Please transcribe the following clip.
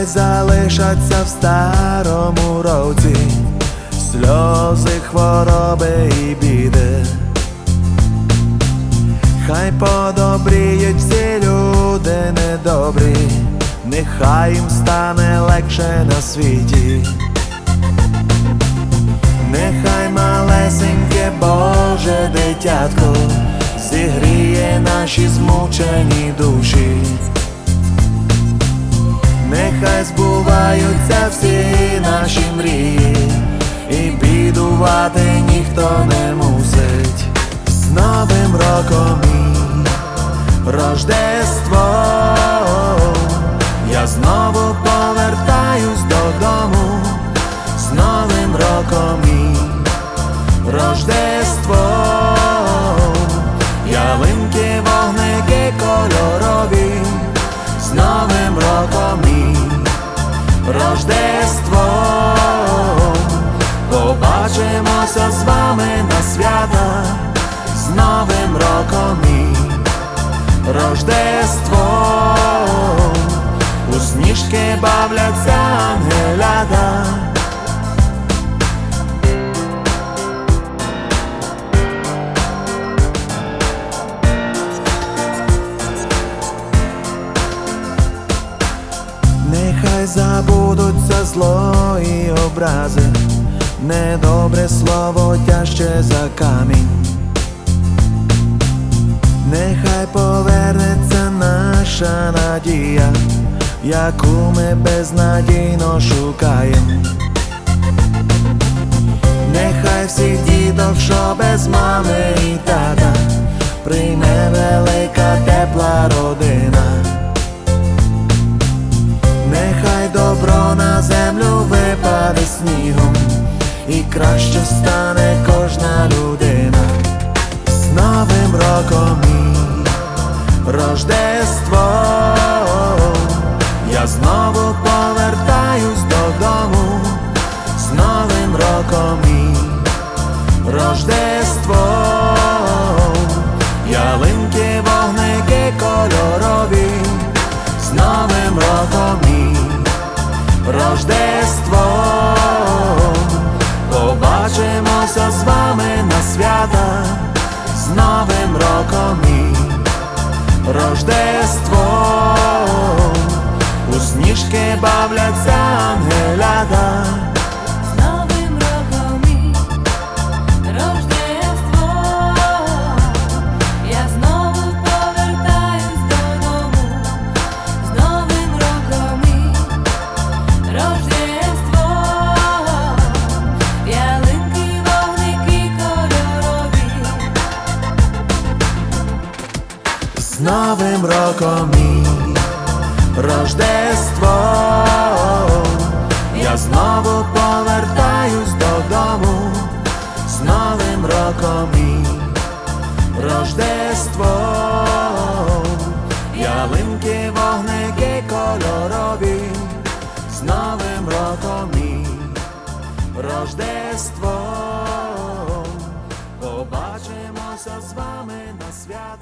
залишаться в старому році сльози, хвороби і біди. Хай подобріють всі люди недобрі, нехай їм стане легше на світі. Нехай малесеньке Боже дитятко зігріє наші змучені душі. Нехай збуваються всі наші мрії, і бідувати ніхто не мусить. З Новим роком і Рождеством я знову повертаюсь додому. З Новим роком і Рождеством ялинки, вогники кольорові. З Новим роком і Рождеством побачимося з вами на свята. З Новим роком і Рождеством у сніжки бавляться ангелята. Нехай забудуться зло і образи, недобре слово тяжче за камінь. Нехай повернеться наша надія, яку ми безнадійно шукаємо. Нехай всіх діток, що без мами і тата, прийме велика тепла родина. Нехай добро на землю випаде снігом, і краще стане кожна людина. З Новим роком і Рождеством я знову повертаюсь додому. З Новим роком і Рождеством ялинки, вогники кольорові. З Новим роком і Рождеством побачимося з вами на свята. З Новим роком і Рождеством у сніжки бавляться ангелята. З Новим роком і Рождеством я знову повертаюсь додому. З Новим роком і Рождеством ялинки, вогники кольорові. З Новим роком і Рождеством я знову повертаюсь додому. З Новим роком і Рождеством ялинки, вогники кольорові. З Новим роком і Рождеством побачимося з вами на свята.